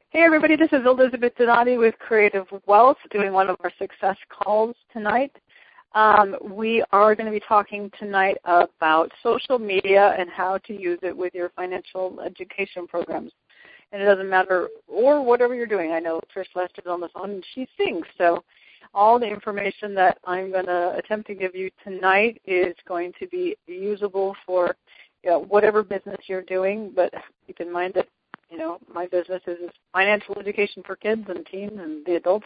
Hey everybody, this is Elizabeth Donati with Creative Wealth doing one of our success calls tonight. We are going to be talking tonight about social media and how to use it with your financial education programs. And it doesn't matter, or whatever you're doing. I know Trish Lester is on the phone and she sings, so all the information that I'm going to attempt to give you tonight is going to be usable for whatever business you're doing, but keep in mind that my business is financial education for kids and teens and the adults.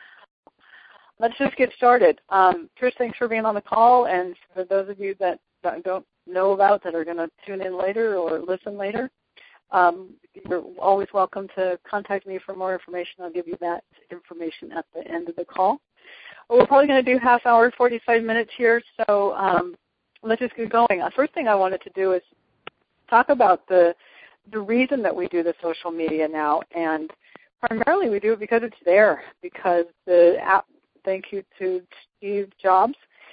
Let's just get started. Trish, thanks for being on the call, and for those of you that don't know about that are going to tune in later or listen later, you're always welcome to contact me for more information. I'll give you that information at the end of the call. We're probably going to do half hour, 45 minutes here, so let's just get going. The first thing I wanted to do is talk about the reason that we do the social media now, and primarily we do it because it's there, because the app, thank you to Steve Jobs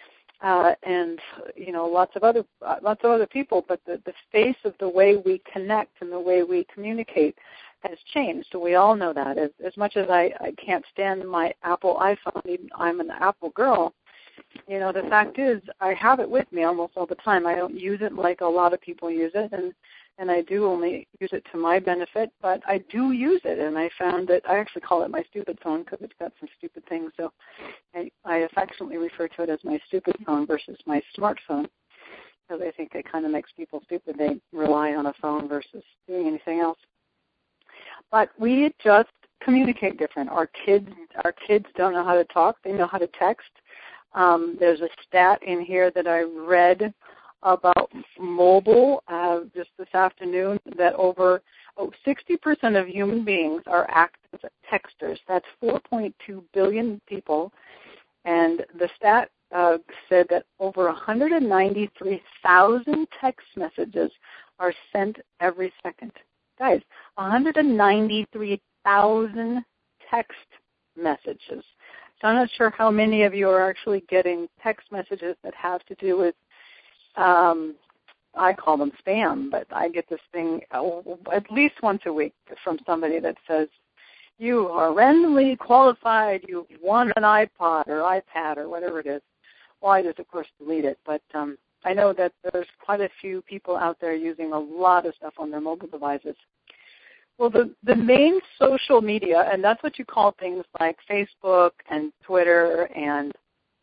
and lots of other people, but the face of the way we connect and the way we communicate has changed. So we all know that. As much as I can't stand my Apple iPhone, I'm an Apple girl, the fact is I have it with me almost all the time. I don't use it like a lot of people use it, and I do only use it to my benefit, but I do use it, and I found that I actually call it my stupid phone because it's got some stupid things, so I affectionately refer to it as my stupid phone versus my smartphone, because I think it kind of makes people stupid. They rely on a phone versus doing anything else. But we just communicate different. Our kids don't know how to talk. They know how to text. There's a stat in here that I read about mobile just this afternoon that over 60% of human beings are active texters. That's 4.2 billion people. And the stat said that over 193,000 text messages are sent every second. Guys, 193,000 text messages. So I'm not sure how many of you are actually getting text messages that have to do with I call them spam, but I get this thing at least once a week from somebody that says, you are randomly qualified, you've won an iPod or iPad or whatever it is. Well, I just, of course, delete it, but I know that there's quite a few people out there using a lot of stuff on their mobile devices. Well, the main social media, and that's what you call things like Facebook and Twitter and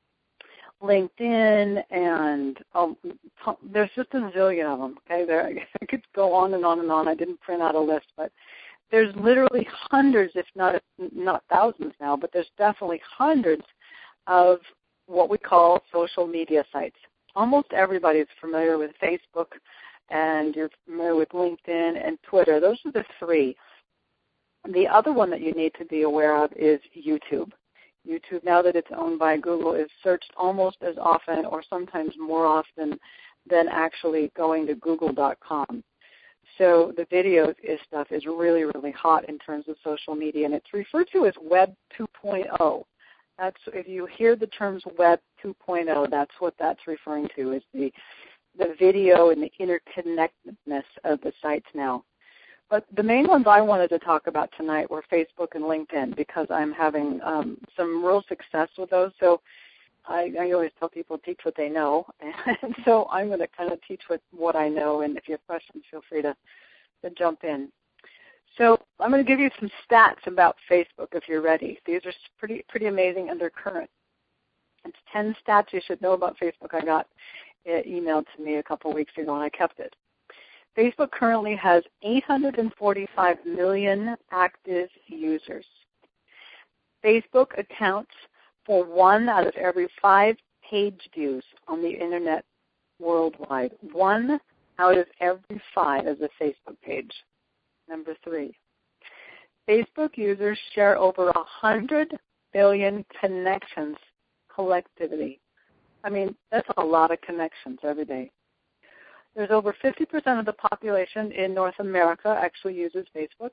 LinkedIn, and there's just a zillion of them. Okay, I could go on and on and on. I didn't print out a list, but there's literally hundreds, if not thousands now, but there's definitely hundreds of what we call social media sites. Almost everybody is familiar with Facebook, and you're familiar with LinkedIn and Twitter. Those are the three. The other one that you need to be aware of is YouTube. YouTube, now that it's owned by Google, is searched almost as often or sometimes more often than actually going to google.com. So the video stuff is really, really hot in terms of social media, and it's referred to as Web 2.0. That's, if you hear the terms Web 2.0, that's what that's referring to, is the video and the interconnectedness of the sites now. But the main ones I wanted to talk about tonight were Facebook and LinkedIn, because I'm having some real success with those. So I always tell people, teach what they know. And so I'm going to kind of teach what I know, and if you have questions, feel free to jump in. So I'm going to give you some stats about Facebook if you're ready. These are pretty amazing, and they're current. It's 10 stats you should know about Facebook. I got it emailed to me a couple weeks ago, and I kept it. Facebook currently has 845 million active users. Facebook accounts for 1 out of every 5 page views on the Internet worldwide. 1 out of every 5 is a Facebook page. Number 3, Facebook users share over 100 billion connections collectively. I mean, that's a lot of connections every day. There's over 50% of the population in North America actually uses Facebook.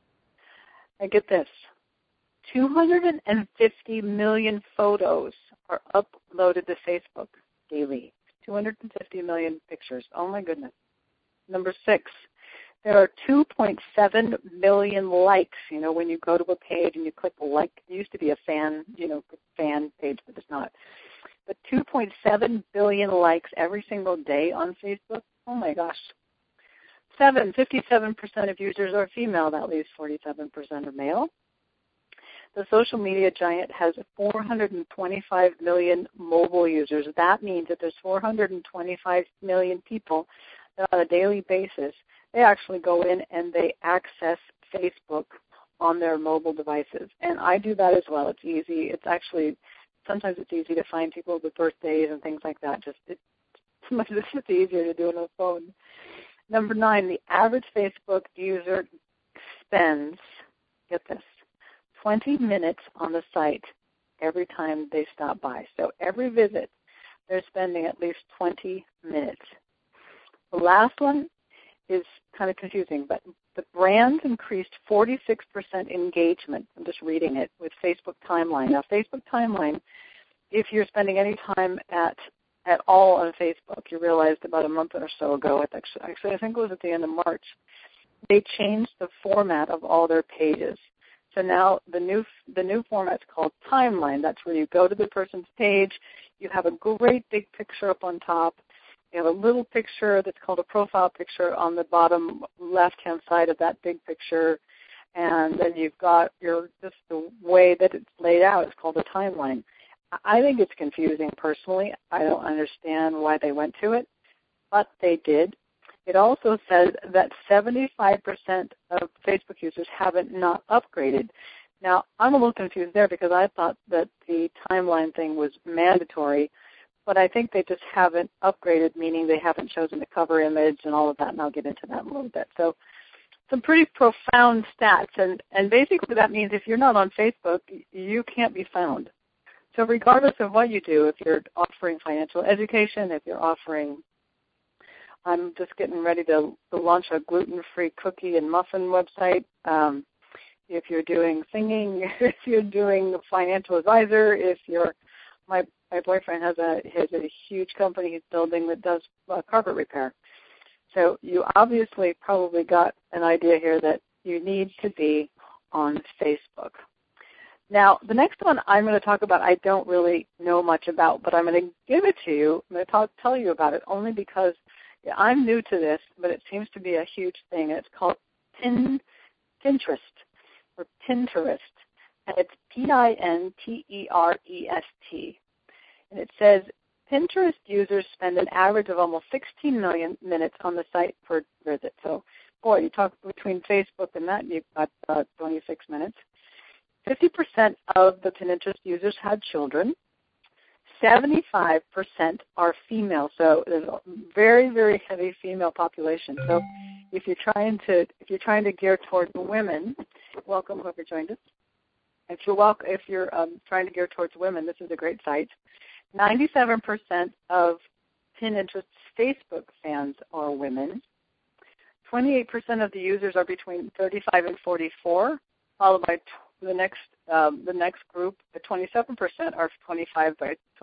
And get this, 250 million photos are uploaded to Facebook daily. 250 million pictures. Oh, my goodness. Number 6, There are 2.7 million likes. You know, when you go to a page and you click like, it used to be a fan, fan page, but it's not. But 2.7 billion likes every single day on Facebook. Oh my gosh. 57% of users are female. That leaves 47% are male. The social media giant has 425 million mobile users. That means that there's 425 million people that on a daily basis, they actually go in and they access Facebook on their mobile devices. And I do that as well. It's easy. Sometimes it's easy to find people with birthdays and things like that. Sometimes it's just easier to do on a phone. Number 9, the average Facebook user spends, get this, 20 minutes on the site every time they stop by. So every visit, they're spending at least 20 minutes. The last one is kind of confusing, but the brands increased 46% engagement. I'm just reading it with Facebook Timeline. Now, Facebook Timeline, if you're spending any time at all on Facebook, you realized about a month or so ago, actually I think it was at the end of March, they changed the format of all their pages. So now the new format's called Timeline. That's where you go to the person's page. You have a great big picture up on top. You have a little picture that's called a profile picture on the bottom left-hand side of that big picture. And then you've got just the way that it's laid out. It's called a timeline. I think it's confusing personally. I don't understand why they went to it, but they did. It also says that 75% of Facebook users haven't not upgraded. Now, I'm a little confused there because I thought that the timeline thing was mandatory, but I think they just haven't upgraded, meaning they haven't chosen the cover image and all of that, and I'll get into that in a little bit. So some pretty profound stats, and basically that means if you're not on Facebook, you can't be found. So regardless of what you do, if you're offering financial education, if you're offering, I'm just getting ready to launch a gluten-free cookie and muffin website. If you're doing singing, if you're doing financial advisor, my boyfriend has a huge company he's building that does carpet repair. So you obviously probably got an idea here that you need to be on Facebook. Now, the next one I'm going to talk about I don't really know much about, but I'm going to give it to you. I'm going to tell you about it only because I'm new to this, but it seems to be a huge thing. It's called Pinterest, or Pinterest, and it's Pinterest. And it says Pinterest users spend an average of almost 16 million minutes on the site per visit. So, boy, you talk between Facebook and that, you've got 26 minutes. 50% of the Pinterest users had children. 75% are female, so there's a very, very heavy female population. So if you're trying to gear towards women, welcome whoever joined us. If you're trying to gear towards women, this is a great site. 97% of Pinterest Facebook fans are women. 28% of the users are between 35 and 44, followed by the next group. The 27% are 25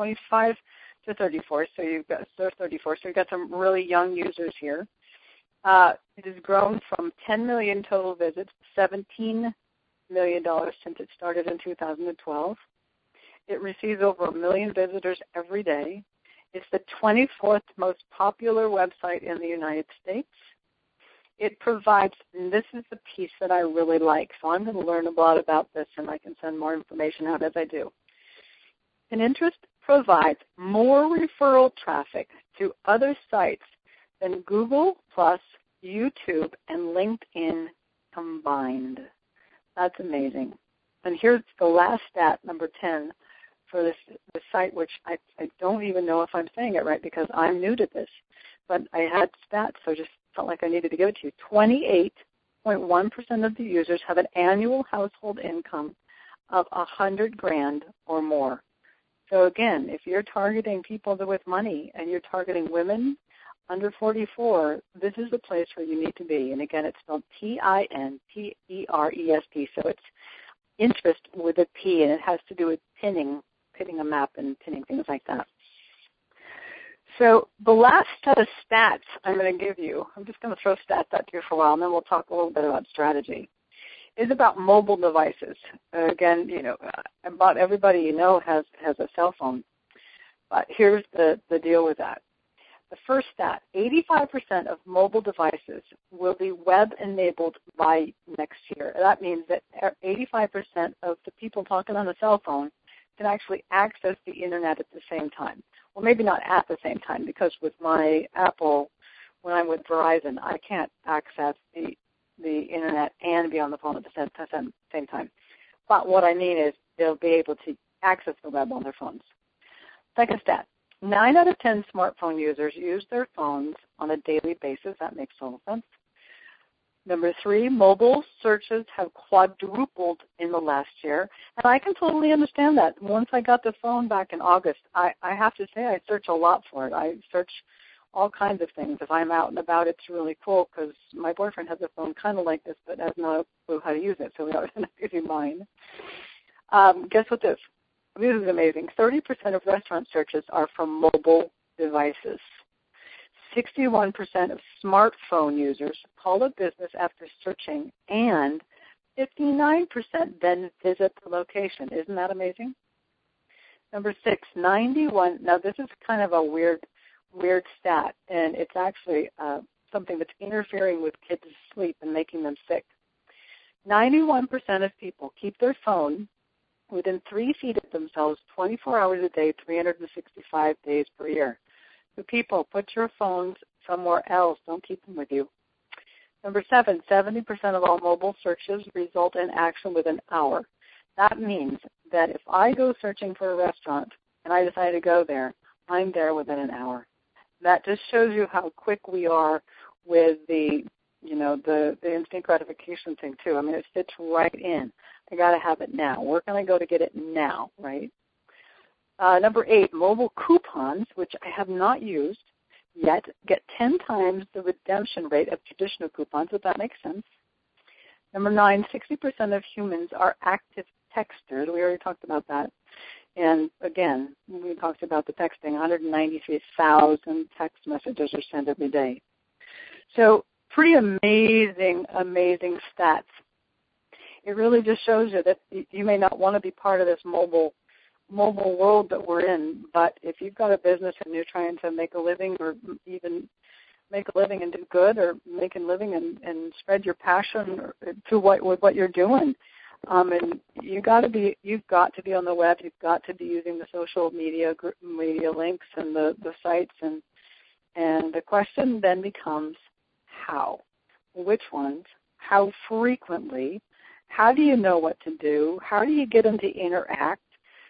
to 34. So you've got 34. So you've got some really young users here. It has grown from 10 million total visits to $17 million since it started in 2012. It receives over 1 million visitors every day. It's the 24th most popular website in the United States. It provides, and this is the piece that I really like, so I'm going to learn a lot about this and I can send more information out as I do. Pinterest provides more referral traffic to other sites than Google+, YouTube, and LinkedIn combined. That's amazing. And here's the last stat, number 10, for the site, which I don't even know if I'm saying it right because I'm new to this. But I had stats, so just felt like I needed to give it to you. 28.1% of the users have an annual household income of $100,000 or more. So again, if you're targeting people with money and you're targeting women under 44, this is the place where you need to be. And again, it's spelled Pinterest. So it's interest with a P, and it has to do with pinning a map and pinning things like that. So the last set of stats I'm going to give you, I'm just going to throw stats out here for a while, and then we'll talk a little bit about strategy, is about mobile devices. Again, about everybody you know has a cell phone. But here's the deal with that. The first stat, 85% of mobile devices will be web-enabled by next year. That means that 85% of the people talking on a cell phone can actually access the Internet at the same time. Well, maybe not at the same time, because with my Apple, when I'm with Verizon, I can't access the Internet and be on the phone at the same time. But what I mean is they'll be able to access the web on their phones. Second stat, 9 out of 10 smartphone users use their phones on a daily basis. That makes total sense. Number 3, mobile searches have quadrupled in the last year. And I can totally understand that. Once I got the phone back in August, I have to say I search a lot for it. I search all kinds of things. If I'm out and about, it's really cool because my boyfriend has a phone kind of like this but has no clue how to use it, so we always give you mine. Guess what this? This is amazing. 30% of restaurant searches are from mobile devices. 61% of smartphone users call a business after searching, and 59% then visit the location. Isn't that amazing? Number 6, 91. Now this is kind of a weird stat, and it's actually something that's interfering with kids' sleep and making them sick. 91% of people keep their phone within 3 feet of themselves 24 hours a day, 365 days per year. So people, put your phones somewhere else. Don't keep them with you. Number 7, 70% of all mobile searches result in action within an hour. That means that if I go searching for a restaurant and I decide to go there, I'm there within an hour. That just shows you how quick we are with the instant gratification thing too. I mean, it fits right in. I got to have it now. Where can I go to get it now, right? Number 8, mobile coupons, which I have not used yet, get 10 times the redemption rate of traditional coupons, if that makes sense. Number 9, 60% of humans are active texters. We already talked about that. And again, we talked about the texting. 193,000 text messages are sent every day. So pretty amazing stats. It really just shows you that you may not want to be part of this mobile world that we're in, but if you've got a business and you're trying to make a living, or even make a living and do good, or make a living and spread your passion to what you're doing, and you've got to be on the web. You've got to be using the social media links and the sites, and the question then becomes how, which ones, how frequently, how do you know what to do, how do you get them to interact,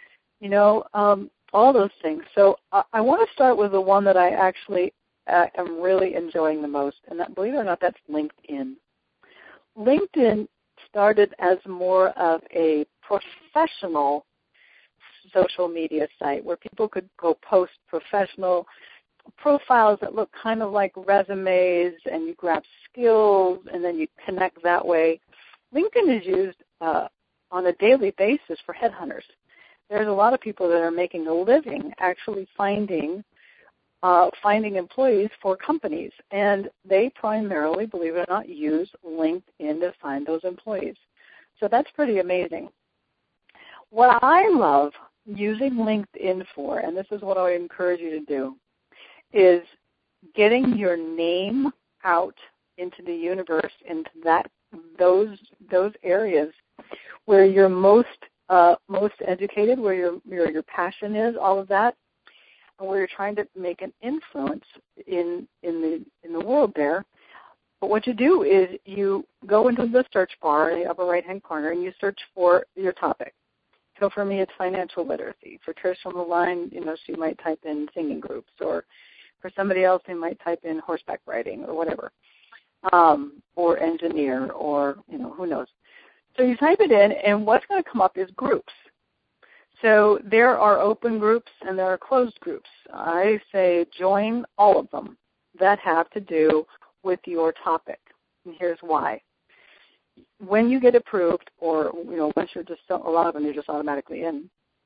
all those things. So I want to start with the one that I actually am really enjoying the most, and that, believe it or not, that's LinkedIn. LinkedIn started as more of a professional social media site where people could go post professional profiles that look kind of like resumes, and you grab skills and then you connect that way. LinkedIn is used on a daily basis for headhunters. There's a lot of people that are making a living actually finding employees for companies, and they primarily, believe it or not, use LinkedIn to find those employees. So that's pretty amazing. What I love using LinkedIn for, and this is what I encourage you to do, is getting your name out into the universe, into those areas where you're most educated, where your passion is, all of that, and where you're trying to make an influence in the world there. But what you do is you go into the search bar in the upper right-hand corner and you search for your topic. So for me, it's financial literacy. For Trish on the line, she might type in singing groups, or for somebody else, they might type in horseback riding or whatever, or engineer, or who knows. So you type it in, and what's going to come up is groups. So there are open groups and there are closed groups. I say join all of them that have to do with your topic. And here's why. When you get approved, or once you're just, a lot of them you're just automatically in,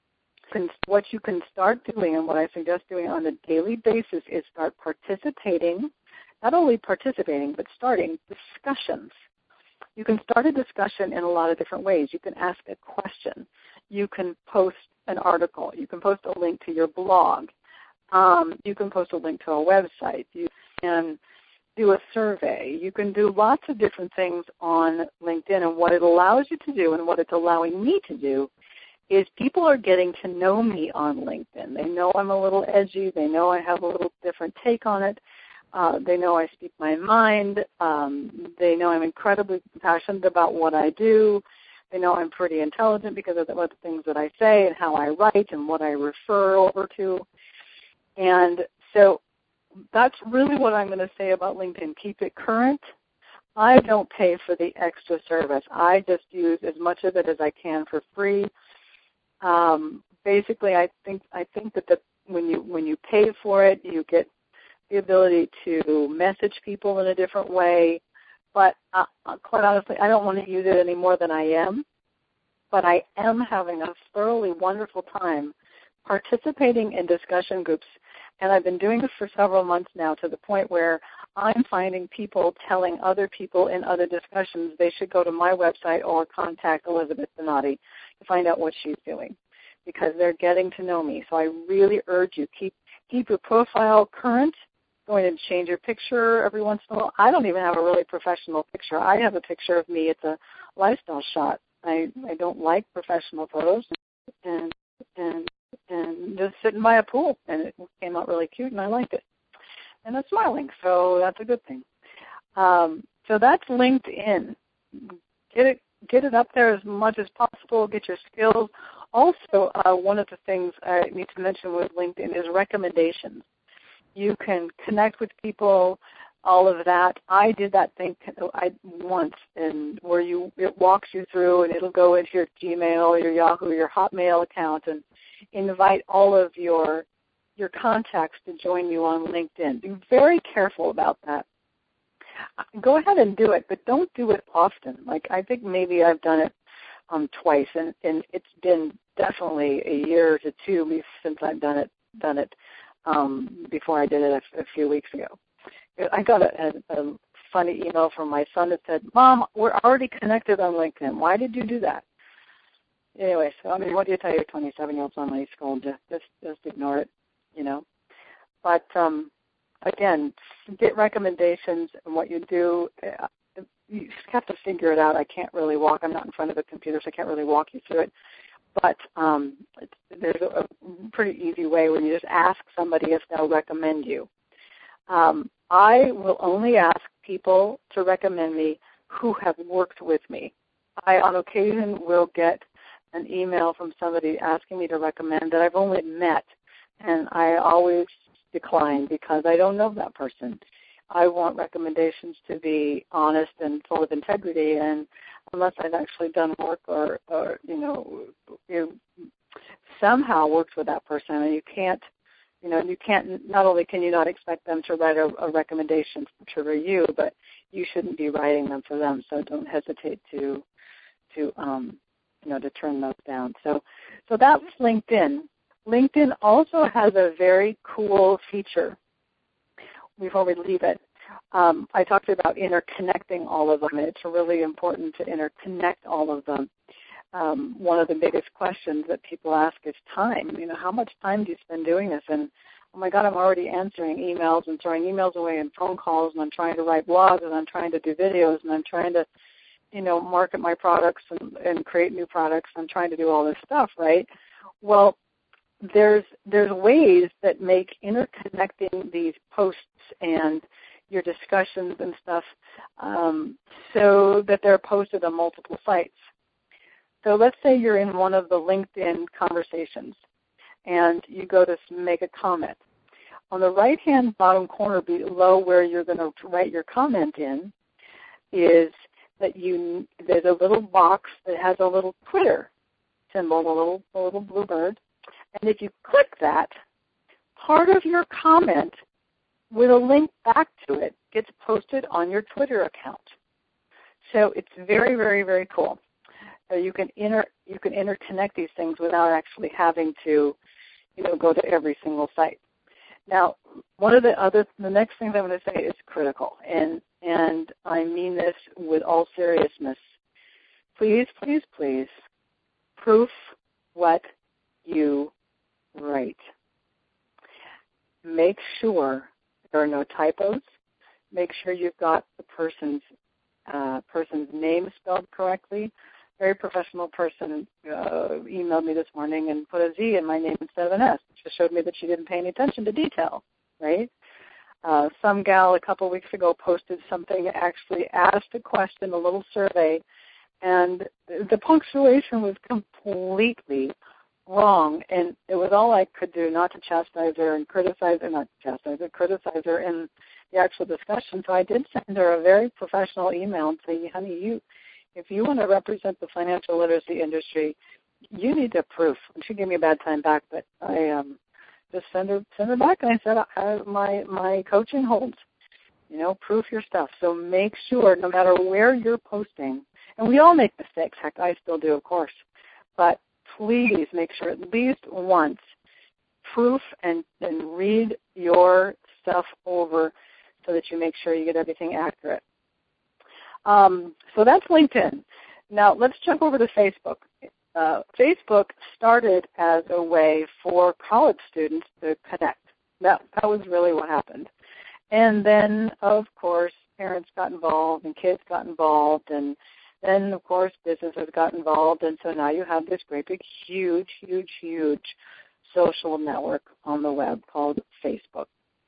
what you can start doing, and what I suggest doing on a daily basis, is start participating, not only participating, but starting discussions. You can start a discussion in a lot of different ways. You can ask a question. You can post an article. You can post a link to your blog. You can post a link to a website. You can do a survey. You can do lots of different things on LinkedIn. And what it allows you to do, and what it's allowing me to do, is people are getting to know me on LinkedIn. They know I'm a little edgy. They know I have a little different take on it. They know I speak my mind. They know I'm incredibly passionate about what I do. They know I'm pretty intelligent because of the things that I say and how I write and what I refer over to. And so that's really what I'm going to say about LinkedIn. Keep it current. I don't pay for the extra service. I just use as much of it as I can for free. Basically, I think that when you pay for it, you get the ability to message people in a different way. But quite honestly, I don't want to use it any more than I am. But I am having a thoroughly wonderful time participating in discussion groups. And I've been doing this for several months now, to the point where I'm finding people telling other people in other discussions they should go to my website or contact Elizabeth Donati to find out what she's doing, because they're getting to know me. So I really urge you, keep your profile current. Go ahead and change your picture every once in a while. I don't even have a really professional picture. I have a picture of me. It's a lifestyle shot. I don't like professional photos, and just sitting by a pool, and it came out really cute, and I liked it. And I'm smiling, so that's a good thing. So that's LinkedIn. Get it up there as much as possible. Get your skills. Also, one of the things I need to mention with LinkedIn is recommendations. You can connect with people, all of that. I did that thing once, and where it walks you through, and it'll go into your Gmail, your Yahoo, your Hotmail account, and invite all of your contacts to join you on LinkedIn. Be very careful about that. Go ahead and do it, but don't do it often. Like, I think maybe I've done it twice, and it's been definitely a year to two since I've done it. Before I did it a few weeks ago. I got a funny email from my son that said, "Mom, we're already connected on LinkedIn. Why did you do that?" Anyway, so what do you tell your 27-year-old son when he's scolded you? Just ignore it, But again, get recommendations, and what you do, you just have to figure it out. I can't really walk. I'm not in front of a computer, so I can't really walk you through it. But there's a pretty easy way when you just ask somebody if they'll recommend you. I will only ask people to recommend me who have worked with me. I, on occasion, will get an email from somebody asking me to recommend that I've only met, and I always decline because I don't know that person. I want recommendations to be honest and full of integrity, and unless I've actually done work or somehow worked with that person, and you can't, not only can you not expect them to write a recommendation to you, but you shouldn't be writing them for them, so don't hesitate to turn those down. So that's LinkedIn. LinkedIn also has a very cool feature. Before we leave it, I talked about interconnecting all of them, and it's really important to interconnect all of them. One of the biggest questions that people ask is time. How much time do you spend doing this? And, oh, my God, I'm already answering emails and throwing emails away and phone calls, and I'm trying to write blogs, and I'm trying to do videos, and I'm trying to, market my products and create new products. I'm trying to do all this stuff, right? Well, there's ways that make interconnecting these posts and your discussions and stuff so that they're posted on multiple sites. So let's say you're in one of the LinkedIn conversations and you go to make a comment. On the right-hand bottom corner below where you're going to write your comment in is that there's a little box that has a little Twitter symbol, a little blue bird. And if you click that, part of your comment with a link back to it gets posted on your Twitter account. So it's very, very, very cool. So you can interconnect these things without actually having to, go to every single site. Now, the next thing I'm going to say is critical, and I mean this with all seriousness. Please, please, please, proof what you write. Make sure there are no typos. Make sure you've got the person's name spelled correctly. Very professional person emailed me this morning and put a Z in my name instead of an S. It just showed me that she didn't pay any attention to detail, right? Some gal a couple of weeks ago posted something, actually asked a question, a little survey, and the punctuation was completely wrong, and it was all I could do not to chastise her and criticize her in the actual discussion. So I did send her a very professional email and say, honey, if you want to represent the financial literacy industry, you need to proof. And she gave me a bad time back, but I just send her back, and I said, my coaching holds. Proof your stuff. So make sure, no matter where you're posting, and we all make mistakes. Heck, I still do, of course. But please make sure at least once, proof and read your stuff over so that you make sure you get everything accurate. So that's LinkedIn. Now let's jump over to Facebook. Facebook started as a way for college students to connect. That was really what happened. And then, of course, parents got involved and kids got involved, and then, of course, businesses got involved, and so now you have this great big, huge, huge, huge social network on the web called Facebook.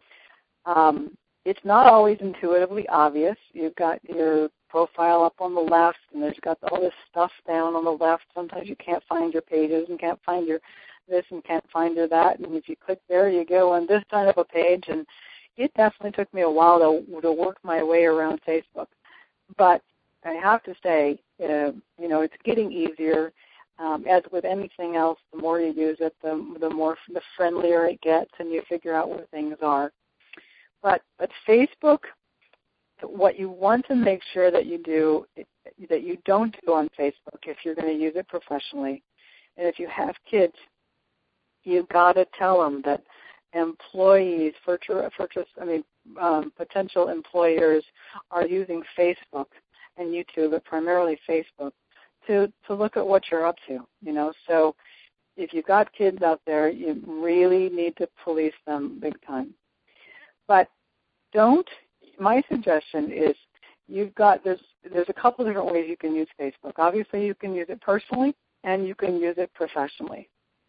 It's not always intuitively obvious. You've got your profile up on the left, and there's got all this stuff down on the left. Sometimes you can't find your pages and can't find your this and can't find your that, and if you click there, you go on this kind of a page, and it definitely took me a while to work my way around Facebook. But I have to say, it's getting easier. As with anything else, the more you use it, the friendlier it gets, and you figure out where things are. But Facebook, what you want to make sure that you don't do on Facebook, if you're going to use it professionally, and if you have kids, you've got to tell them that employees, potential employers are using Facebook and YouTube, but primarily Facebook, to look at what you're up to, So if you've got kids out there, you really need to police them big time. But my suggestion is there's a couple different ways you can use Facebook. Obviously, you can use it personally, and you can use it professionally.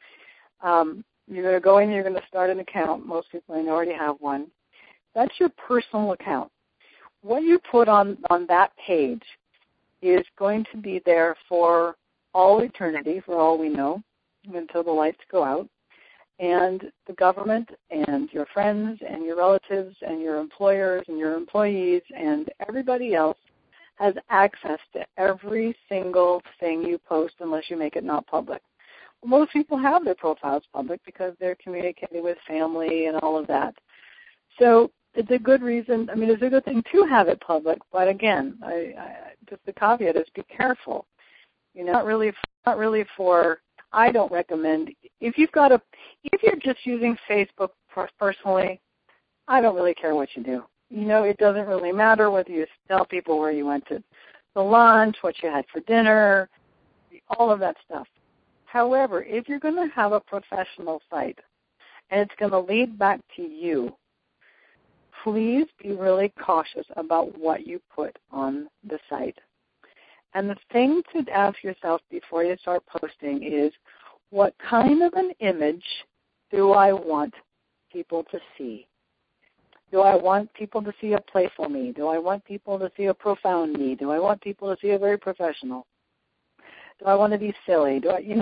You're going to go in, you're going to start an account. Most people I know already have one. That's your personal account. What you put on that page is going to be there for all eternity, for all we know, until the lights go out. And the government and your friends and your relatives and your employers and your employees and everybody else has access to every single thing you post unless you make it not public. Most people have their profiles public because they're communicating with family and all of that. So it's a good reason. It's a good thing to have it public, but again, just the caveat is be careful. Not really for. I don't recommend if you're just using Facebook personally. I don't really care what you do. It doesn't really matter whether you tell people where you went to the lunch, what you had for dinner, all of that stuff. However, if you're going to have a professional site and it's going to lead back to you, please be really cautious about what you put on the site. And the thing to ask yourself before you start posting is, what kind of an image do I want people to see? Do I want people to see a playful me? Do I want people to see a profound me? Do I want people to see a very professional? Do I want to be silly?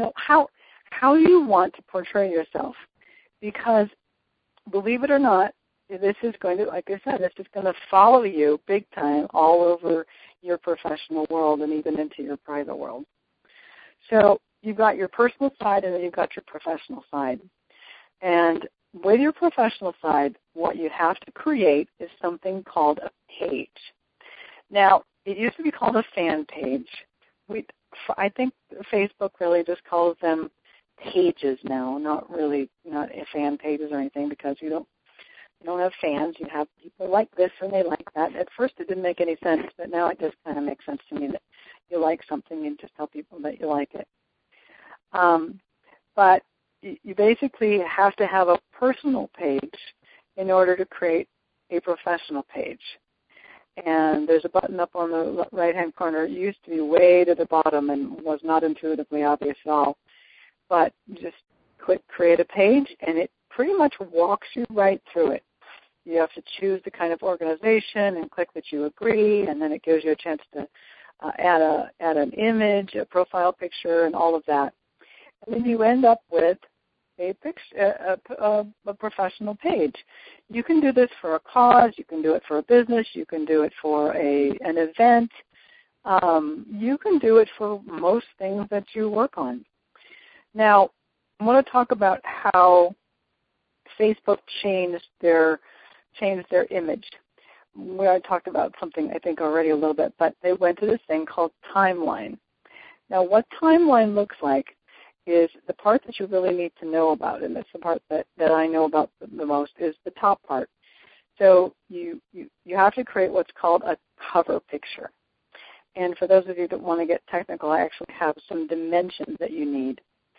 How you want to portray yourself? Because believe it or not, this is going to, like I said, this is going to follow you big time all over your professional world and even into your private world. So you've got your personal side and then you've got your professional side. And with your professional side, what you have to create is something called a page. Now, it used to be called a fan page. I think Facebook really just calls them pages now, not fan pages or anything, because you don't have fans. You have people like this and they like that. At first it didn't make any sense, but now it just kind of makes sense to me that you like something and just tell people that you like it. But you basically have to have a personal page in order to create a professional page. And there's a button up on the right-hand corner. It used to be way to the bottom and was not intuitively obvious at all. But just click Create a Page, and it pretty much walks you right through it. You have to choose the kind of organization and click that you agree, and then it gives you a chance to add an image, a profile picture, and all of that. And then you end up with a professional page. You can do this for a cause. You can do it for a business. You can do it for an event. You can do it for most things that you work on. Now, I want to talk about how Facebook changed their image. I talked about something, I think, already a little bit, but they went to this thing called Timeline. Now, what Timeline looks like is the part that you really need to know about, and that's the part that I know about the most, is the top part. So you have to create what's called a cover picture. And for those of you that want to get technical, I actually have some dimensions that you need.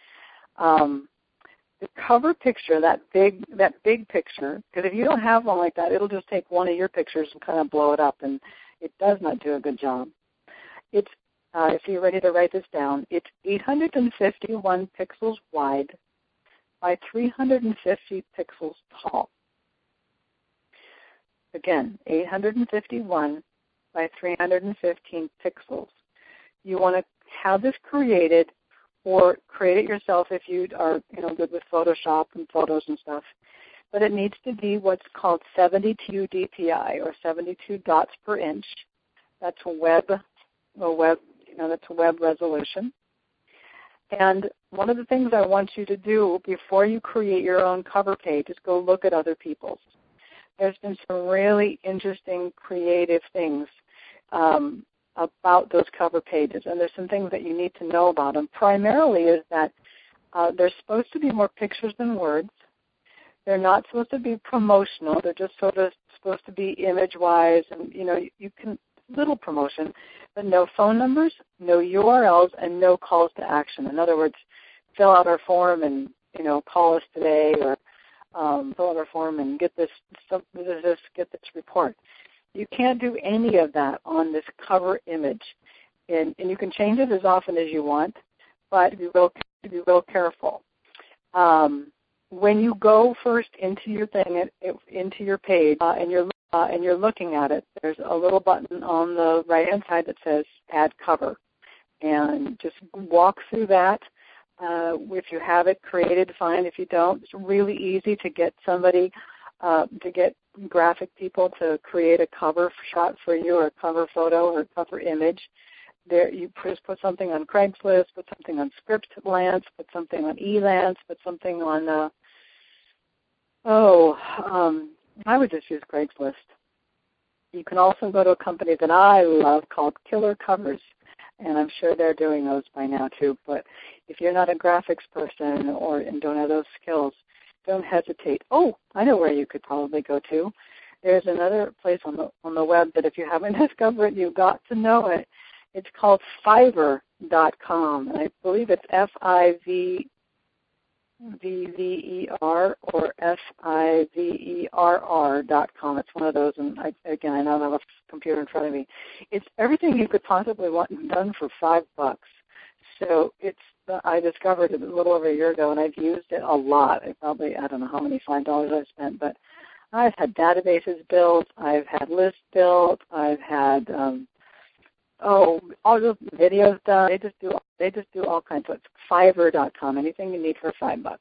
The cover picture, that big picture, because if you don't have one like that, it'll just take one of your pictures and kind of blow it up, and it does not do a good job. It's if you're ready to write this down, it's 851 pixels wide by 350 pixels tall. Again, 851 by 315 pixels. You want to have this created, or create it yourself if you are good with Photoshop and photos and stuff. But it needs to be what's called 72 dpi, or 72 dots per inch. That's a web resolution. And one of the things I want you to do before you create your own cover page is go look at other people's. There's been some really interesting, creative things about those cover pages, and there's some things that you need to know about them. Primarily is that they're supposed to be more pictures than words. They're not supposed to be promotional. They're just sort of supposed to be image-wise, and you can little promotion, but no phone numbers, no URLs, and no calls to action. In other words, fill out our form and call us today, or fill out our form and get this report. You can't do any of that on this cover image, and you can change it as often as you want, but be real careful. When you go first into your thing, into your page, and you're looking at it, there's a little button on the right-hand side that says Add Cover, and just walk through that. If you have it created, fine. If you don't, it's really easy to get somebody, to get graphic people to create a cover shot for you, or a cover photo, or a cover image. There, you just put something on Craigslist, put something on Scriptlance, put something on Elance, put something on, I would just use Craigslist. You can also go to a company that I love called Killer Covers, and I'm sure they're doing those by now too. But if you're not a graphics person and don't have those skills, don't hesitate. Oh, I know where you could probably go to. There's another place on the web that if you haven't discovered it, you've got to know it. It's called Fiverr.com, and I believe it's Fiverr or Fiverr.com. It's one of those, and I don't have a computer in front of me. It's everything you could possibly want done for $5. So I discovered it a little over a year ago, and I've used it a lot. I don't know how many $5 I've spent, but I've had databases built, I've had lists built, I've had all those videos done. They just do all kinds of. It's Fiverr.com. Anything you need for $5.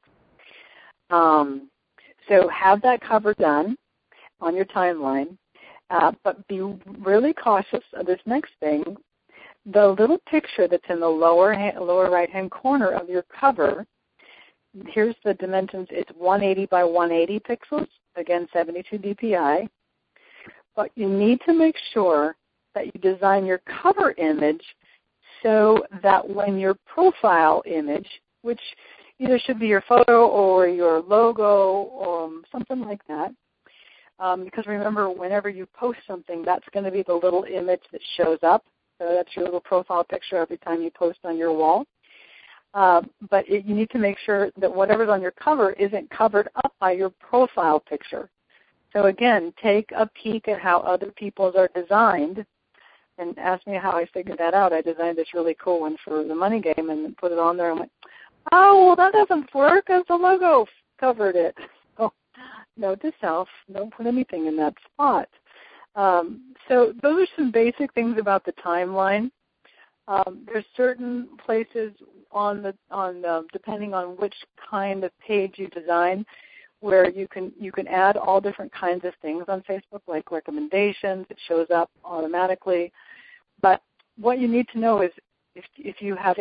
So have that cover done on your timeline, but be really cautious of this next thing. The little picture that's in the lower right-hand corner of your cover, here's the dimensions. It's 180 by 180 pixels, again, 72 dpi. But you need to make sure that you design your cover image so that when your profile image, which either should be your photo or your logo or something like that, because remember, whenever you post something, that's going to be the little image that shows up. So that's your little profile picture every time you post on your wall. But you need to make sure that whatever's on your cover isn't covered up by your profile picture. So again, take a peek at how other people's are designed and ask me how I figured that out. I designed this really cool one for the Money Game and put it on there and went, oh, well, that doesn't work because the logo covered it. So note to self, don't put anything in that spot. So those are some basic things about the timeline. There's certain places depending on which kind of page you design, where you can add all different kinds of things on Facebook, like recommendations. It shows up automatically. But what you need to know is if you have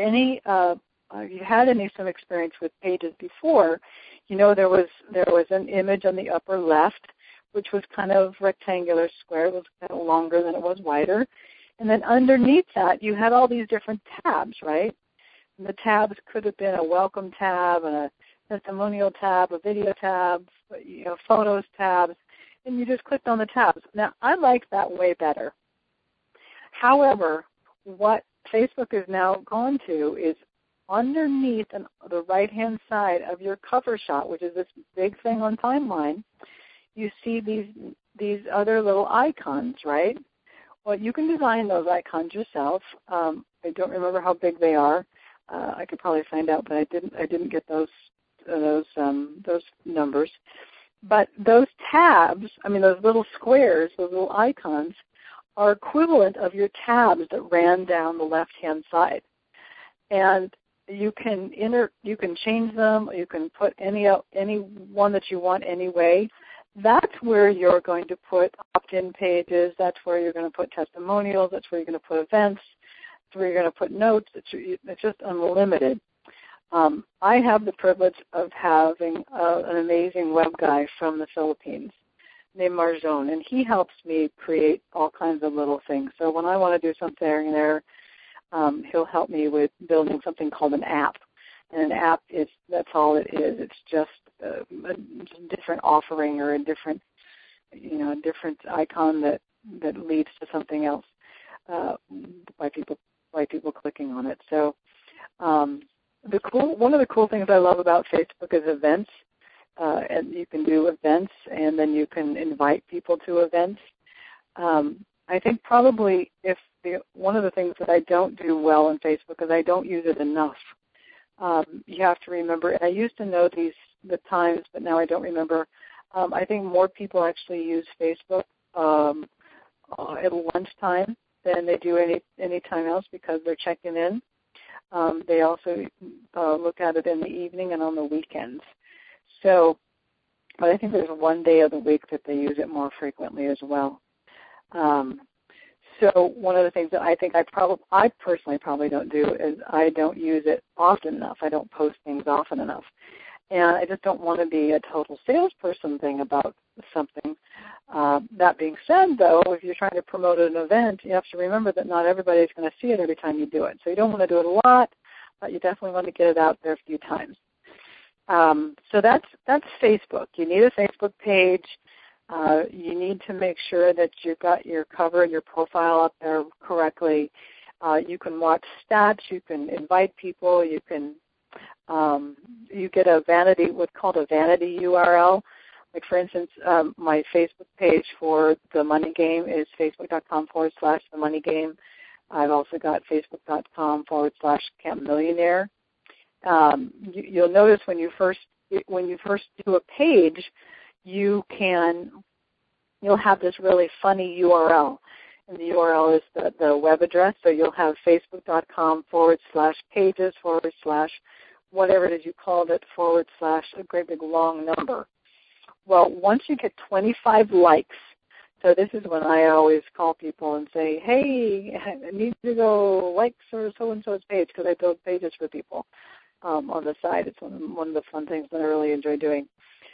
some experience with pages before, there was an image on the upper left, which was kind of rectangular square. It was kind of longer than it was wider. And then underneath that, you had all these different tabs, right? And the tabs could have been a welcome tab and a testimonial tab, a video tab, photos tabs, and you just clicked on the tabs. Now, I like that way better. However, what Facebook has now gone to is underneath the right-hand side of your cover shot, which is this big thing on timeline, you see these other little icons, right? Well, you can design those icons yourself. I don't remember how big they are. I could probably find out, but I didn't get those numbers. But those tabs, those little squares, those little icons, are equivalent of your tabs that ran down the left-hand side. And you can change them. You can put any one that you want anyway. That's where you're going to put opt-in pages. That's where you're going to put testimonials. That's where you're going to put events. That's where you're going to put notes. It's just unlimited. I have the privilege of having an amazing web guy from the Philippines named Marjon, and he helps me create all kinds of little things. So when I want to do something there, he'll help me with building something called an app. And an app that's all it is. It's just a different offering or a different icon that leads to something else by people clicking on it. So one of the cool things I love about Facebook is events. And you can do events, and then you can invite people to events. I think probably one of the things that I don't do well on Facebook is I don't use it enough. You have to remember, and I used to know the times, but now I don't remember. I think more people actually use Facebook at lunchtime than they do any time else because they're checking in. They also look at it in the evening and on the weekends. So, but I think there's one day of the week that they use it more frequently as well. So one of the things that I think I personally probably don't do is I don't use it often enough. I don't post things often enough. And I just don't want to be a total salesperson thing about something. That being said, though, if you're trying to promote an event, you have to remember that not everybody's going to see it every time you do it. So you don't want to do it a lot, but you definitely want to get it out there a few times. So that's Facebook. You need a Facebook page. You need to make sure that you've got your cover and your profile up there correctly. You can watch stats. You can invite people. You can you get what's called a vanity URL. Like, for instance, my Facebook page for the Money Game is facebook.com/the Money Game. I've also got facebook.com/Camp Millionaire. You'll notice when you first do a page, you'll have this really funny URL, and the URL is the web address. So you'll have facebook.com/pages/ whatever it is you called it / a great big long number. Well, once you get 25 likes, so this is when I always call people and say, hey, I need to go like so-and-so's page, because I build pages for people on the side. It's one of the fun things that I really enjoy doing.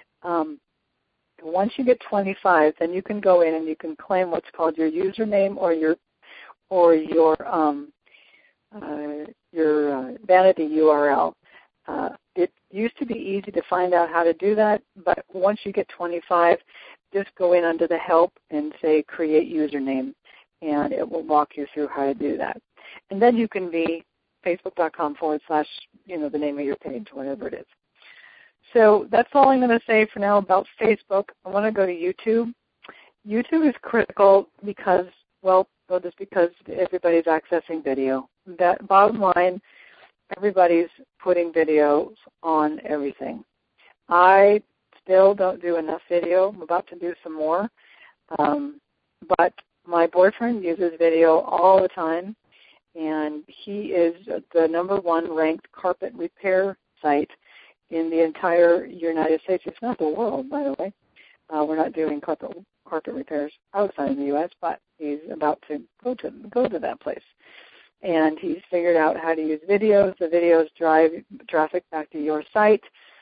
Once you get 25, then you can go in and you can claim what's called your username or your your vanity URL. It used to be easy to find out how to do that, but once you get 25, just go in under the help and say create username, and it will walk you through how to do that. And then you can be facebook.com/ the name of your page, whatever it is. So that's all I'm going to say for now about Facebook. I want to go to YouTube. YouTube is critical because everybody's accessing video. That bottom line, everybody's putting videos on everything. I still don't do enough video. I'm about to do some more. But my boyfriend uses video all the time, and he is the #1 ranked carpet repair site in the entire United States. It's not the world, by the way. We're not doing carpet repairs outside of the U.S., but he's about to go to that place. And he's figured out how to use videos. The videos drive traffic back to your site.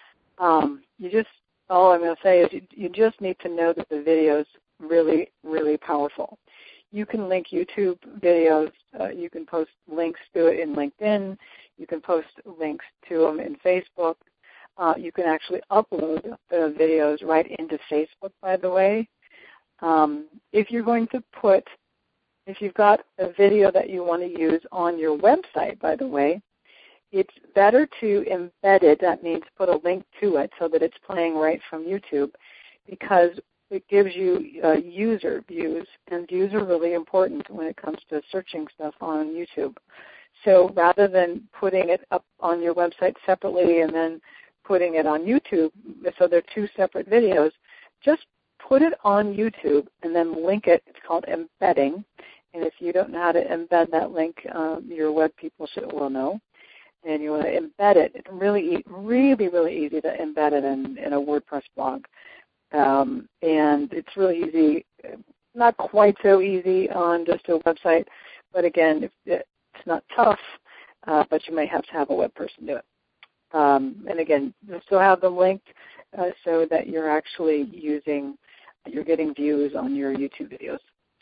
All I'm going to say is you just need to know that the video is really, really powerful. You can link YouTube videos. You can post links to it in LinkedIn. You can post links to them in Facebook. You can actually upload the videos right into Facebook, by the way. If you've got a video that you want to use on your website, by the way, it's better to embed it. That means put a link to it so that it's playing right from YouTube, because it gives you user views, and views are really important when it comes to searching stuff on YouTube. So rather than putting it up on your website separately and then putting it on YouTube, so they're two separate videos, just put it on YouTube and then link it. It's called embedding. And if you don't know how to embed that link, your web people will know. And you want to embed it. It's really, really, really easy to embed it in a WordPress blog. And it's really easy, not quite so easy on just a website, but again, it's not tough, but you may have to have a web person do it. And again, you still have them linked so that you're actually you're getting views on your YouTube videos.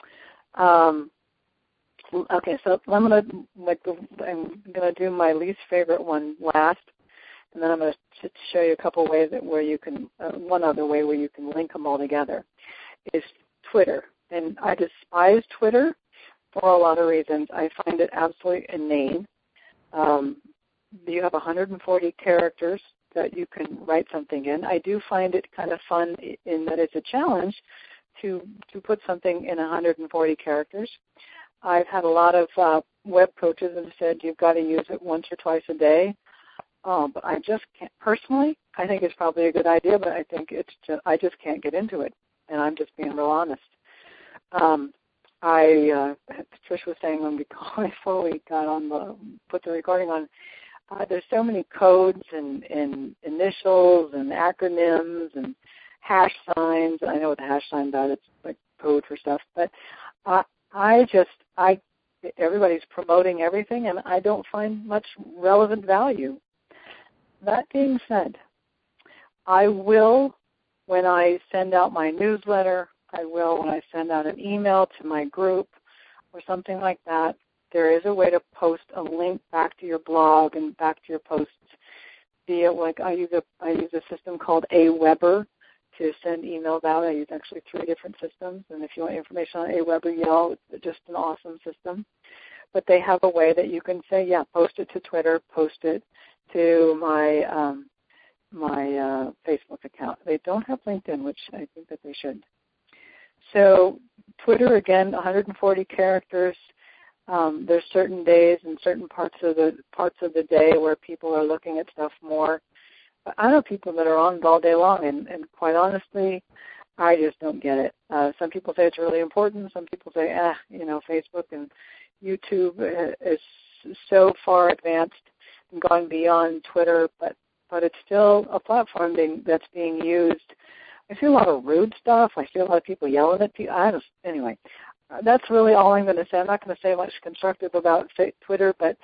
Okay, so I'm gonna do my least favorite one last, and then I'm going to show you a couple ways where you can. One other way where you can link them all together is Twitter, and I despise Twitter for a lot of reasons. I find it absolutely inane. You have 140 characters that you can write something in. I do find it kind of fun in that it's a challenge to put something in 140 characters. I've had a lot of web coaches that have said you've got to use it once or twice a day. But I just can't. Personally, I think it's probably a good idea, but I think I just can't get into it, and I'm just being real honest. Trish was saying before we got on put the recording on, there's so many codes and initials and acronyms and hash signs. I know what the hash sign does. It's like code for stuff, but everybody's promoting everything, and I don't find much relevant value. That being said, I will, when I send out my newsletter, I will when I send out an email to my group or something like that, there is a way to post a link back to your blog and back to your posts via, I use a system called Aweber to send emails out. I use actually 3 different systems, and if you want information on Aweber, it's just an awesome system. But they have a way that you can say, post it to Twitter, post it to my my Facebook account. They don't have LinkedIn, which I think that they should. So Twitter, again, 140 characters. There's certain days and certain parts of the day where people are looking at stuff more. But I know people that are on it all day long, and quite honestly, I just don't get it. Some people say it's really important. Some people say, Facebook and YouTube is so far advanced and gone beyond Twitter, but it's still a platform that's being used. I see a lot of rude stuff. I see a lot of people yelling at people. Anyway, that's really all I'm going to say. I'm not going to say much constructive about Twitter, but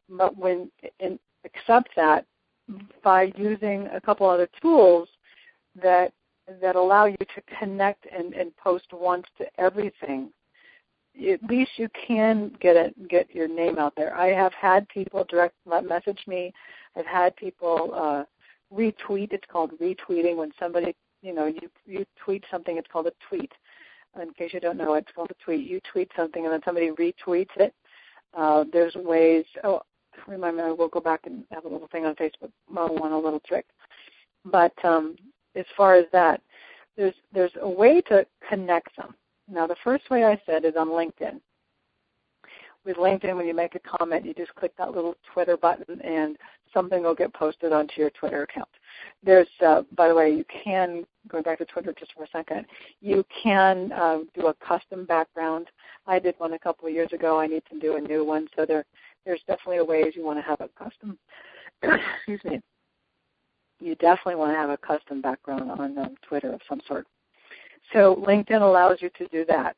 accept that by using a couple other tools that allow you to connect and post once to everything. at least you can get your name out there. I have had people direct message me. I've had people retweet. It's called retweeting when somebody, you tweet something. It's called a tweet. In case you don't know, it's called a tweet. You tweet something and then somebody retweets it. There's ways. Oh, remind me, we'll go back and have a little thing on Facebook. I want a little trick. But as far as that, there's a way to connect them. Now, the first way I said is on LinkedIn. With LinkedIn, when you make a comment, you just click that little Twitter button, and something will get posted onto your Twitter account. There's, by the way, you can, going back to Twitter just for a second, you can do a custom background. I did one a couple of years ago. I need to do a new one. So there's definitely a ways you want to have a custom, excuse me, you definitely want to have a custom background on Twitter of some sort. So LinkedIn allows you to do that.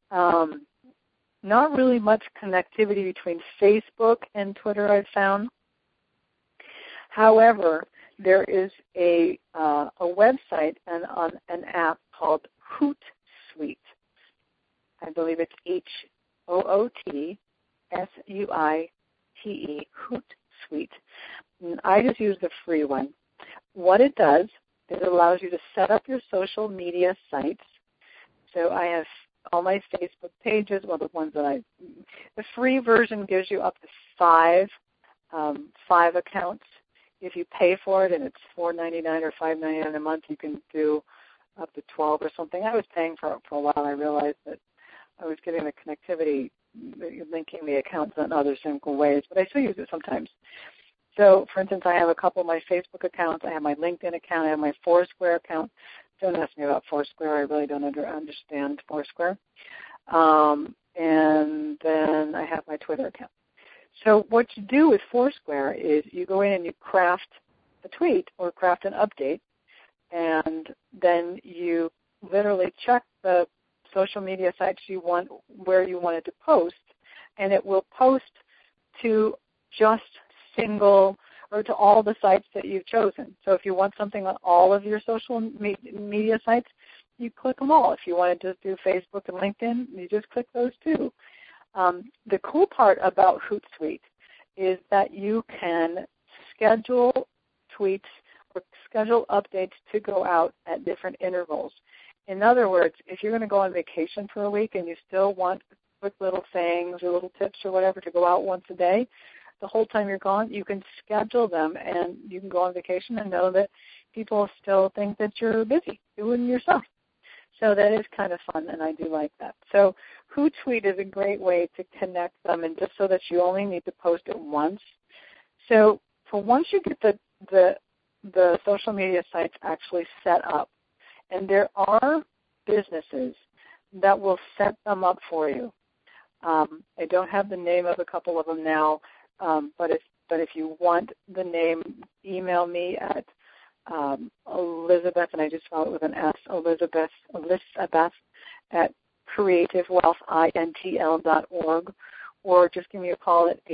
Not really much connectivity between Facebook and Twitter, I've found. However, there is a website and an app called Hootsuite. I believe it's HOOTSUITE, Hootsuite. And I just use the free one. What it does is it allows you to set up your social media sites. So I have all my Facebook pages, well, the ones that the free version gives you up to five accounts. If you pay for it and it's $4.99 or $5.99 a month, you can do up to 12 or something. I was paying for it for a while. I realized that I was getting the connectivity, linking the accounts in other simple ways, but I still use it sometimes. So, for instance, I have a couple of my Facebook accounts. I have my LinkedIn account. I have my Foursquare account. Don't ask me about Foursquare. I really don't understand Foursquare. And then I have my Twitter account. So what you do with Foursquare is you go in and you craft a tweet or craft an update, and then you literally check the social media sites you want, where you want it to post, and it will post to just single or to all the sites that you've chosen. So if you want something on all of your social media sites, you click them all. If you want to just do Facebook and LinkedIn, you just click those too. The cool part about Hootsuite is that you can schedule tweets or schedule updates to go out at different intervals. In other words, if you're going to go on vacation for a week and you still want quick little sayings or little tips or whatever to go out once a day, the whole time you're gone, you can schedule them and you can go on vacation and know that people still think that you're busy doing your stuff. So that is kind of fun, and I do like that. So Hootsuite is a great way to connect them, and just so that you only need to post it once. So for once you get the social media sites actually set up, and there are businesses that will set them up for you. I don't have the name of a couple of them now, but if you want the name, email me at Elizabeth, and I just spell it with an S, Elizabeth at creativewealthintl.org, or just give me a call at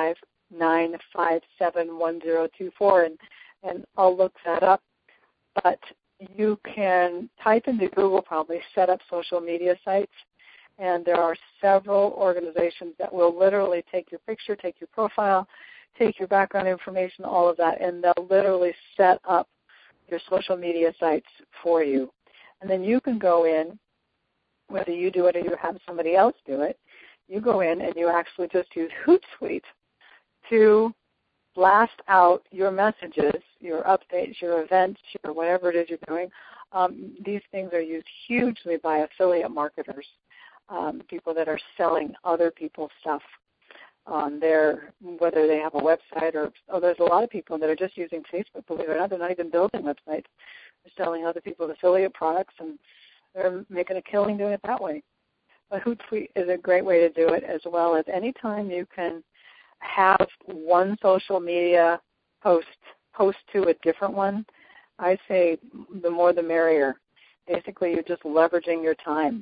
805-957-1024, and I'll look that up. But you can type into Google probably set up social media sites, and there are several organizations that will literally take your picture, take your profile, take your background information, all of that, and they'll literally set up your social media sites for you. And then you can go in, whether you do it or you have somebody else do it, you go in and you actually just use Hootsuite to blast out your messages, your updates, your events, your whatever it is you're doing. These things are used hugely by affiliate marketers, people that are selling other people's stuff on their, whether they have a website or there's a lot of people that are just using Facebook, believe it or not. They're not even building websites. They're selling other people's affiliate products, and they're making a killing doing it that way. But Hootsuite is a great way to do it, as well as any time you can have one social media post to a different one. I say the more the merrier. Basically, you're just leveraging your time.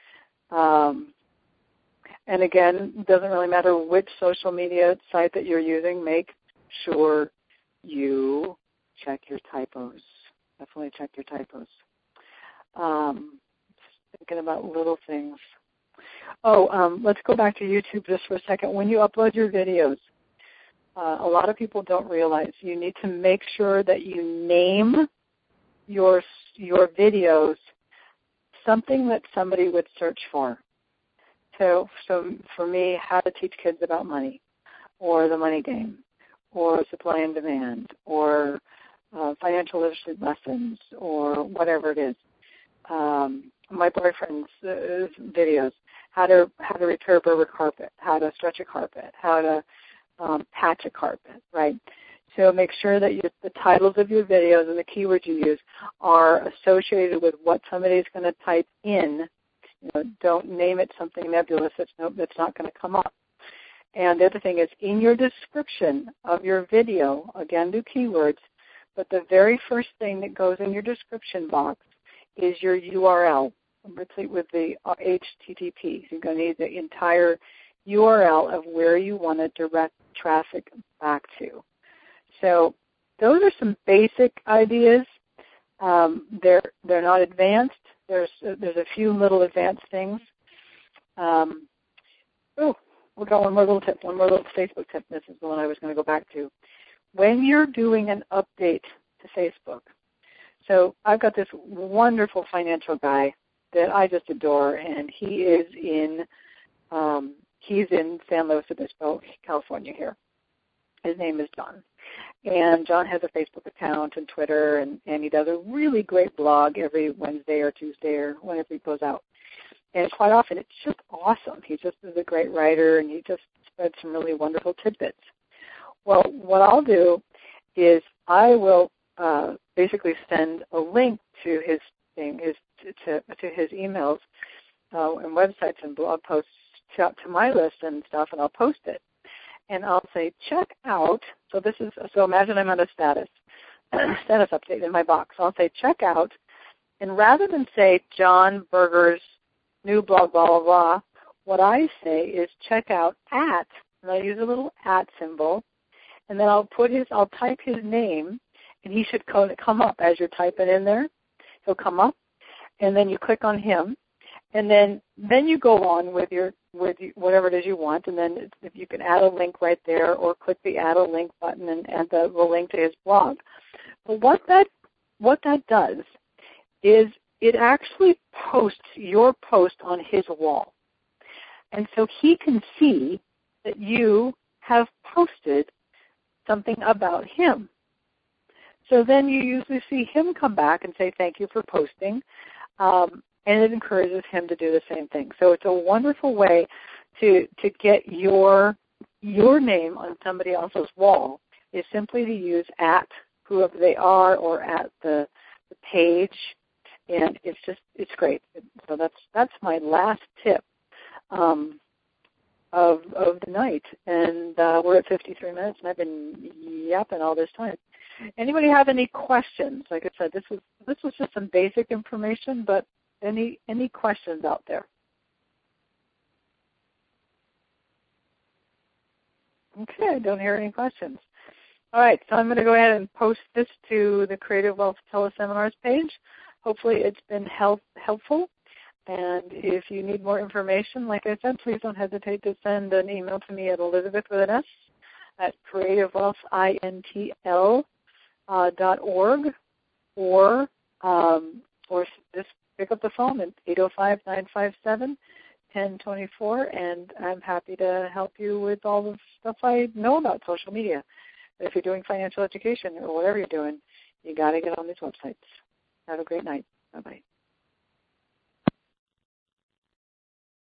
And again, it doesn't really matter which social media site that you're using. Make sure you check your typos. Definitely check your typos. Thinking about little things. Let's go back to YouTube just for a second. When you upload your videos, a lot of people don't realize you need to make sure that you name your videos something that somebody would search for. So for me, how to teach kids about money, or the money game, or supply and demand, or financial literacy lessons, or whatever it is. My boyfriend's videos, how to repair a Berber carpet, how to stretch a carpet, how to patch a carpet, right? So make sure that the titles of your videos and the keywords you use are associated with what somebody's going to type in. Don't name it something nebulous that's not going to come up. And the other thing is, in your description of your video, again, do keywords, but the very first thing that goes in your description box is your URL, complete with the HTTP. So you're going to need the entire URL of where you want to direct traffic back to. So those are some basic ideas. They're not advanced. There's a few little advanced things. We've got one more little Facebook tip. This is the one I was going to go back to. When you're doing an update to Facebook, so I've got this wonderful financial guy that I just adore, and he's in San Luis Obispo, California here. His name is John. And John has a Facebook account and Twitter, and he does a really great blog every Wednesday or Tuesday or whenever he goes out. And quite often it's just awesome. He just is a great writer, and he just spreads some really wonderful tidbits. Well, what I'll do is I will basically send a link to his thing, to his emails and websites and blog posts to my list and stuff, and I'll post it. And I'll say, check out, so imagine I'm on a status update in my box. I'll say, check out, and rather than say John Berger's new blog, blah, blah, blah, what I say is check out at, and I use a little at symbol, and then I'll type his name, and he should come up as you're typing in there. He'll come up, and then you click on him, and then you go on with whatever it is you want, and then if you can add a link right there, or click the add a link button and add the link to his blog. But what that does is it actually posts your post on his wall, and so he can see that you have posted something about him. So then you usually see him come back and say thank you for posting. And it encourages him to do the same thing. So it's a wonderful way to get your name on somebody else's wall, is simply to use at whoever they are or at the page, and it's great. So that's my last tip of the night, and we're at 53 minutes, and I've been yapping all this time. Anybody have any questions? Like I said, this was just some basic information, but any questions out there? Okay, I don't hear any questions. All right, so I'm going to go ahead and post this to the Creative Wealth Teleseminars page. Hopefully it's been helpful. And if you need more information, like I said, please don't hesitate to send an email to me at Elizabeth with an S at creativewealthintl.org, or just pick up the phone at 805-957-1024, and I'm happy to help you with all the stuff I know about social media. But if you're doing financial education or whatever you're doing, you got to get on these websites. Have a great night. Bye-bye.